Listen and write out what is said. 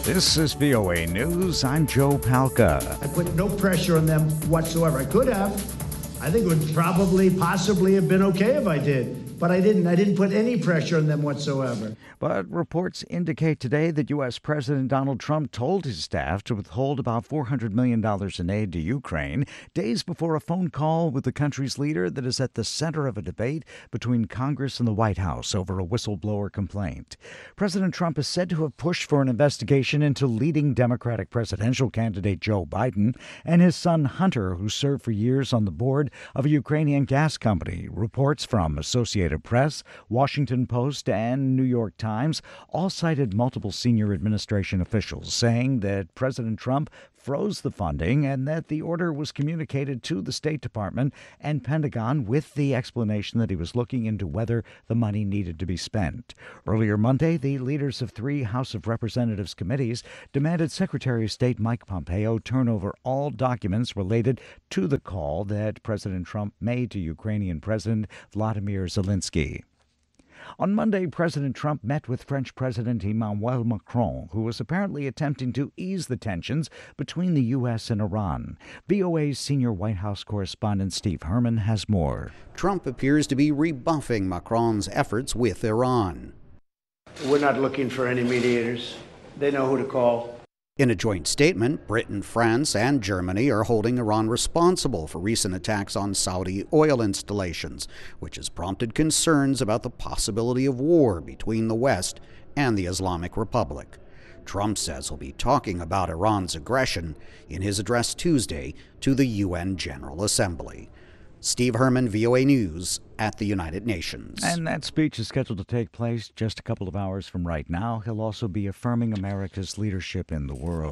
This is VOA News. I'm Joe Palca. I put no pressure on them whatsoever. I could have. I think it would possibly have been okay if I did. But I didn't. I didn't put any pressure on them whatsoever. But reports indicate today that U.S. President Donald Trump told his staff to withhold about $400 million in aid to Ukraine days before a phone call with the country's leader that is at the center of a debate between Congress and the White House over a whistleblower complaint. President Trump is said to have pushed for an investigation into leading Democratic presidential candidate Joe Biden and his son Hunter, who served for years on the board of a Ukrainian gas company. Reports from Associated Press, Washington Post, and New York Times all cited multiple senior administration officials saying that President Trump froze the funding and that the order was communicated to the State Department and Pentagon with the explanation that he was looking into whether the money needed to be spent. Earlier Monday, the leaders of three House of Representatives committees demanded Secretary of State Mike Pompeo turn over all documents related to the call that President Trump made to Ukrainian President Vladimir Zelensky. On Monday, President Trump met with French President Emmanuel Macron, who was apparently attempting to ease the tensions between the U.S. and Iran. VOA's senior White House correspondent Steve Herman has more. Trump appears to be rebuffing Macron's efforts with Iran. We're not looking for any mediators. They know who to call. In a joint statement, Britain, France, and Germany are holding Iran responsible for recent attacks on Saudi oil installations, which has prompted concerns about the possibility of war between the West and the Islamic Republic. Trump says he'll be talking about Iran's aggression in his address Tuesday to the UN General Assembly. Steve Herman, VOA News at the United Nations. And that speech is scheduled to take place just a couple of hours from right now. He'll also be affirming America's leadership in the world.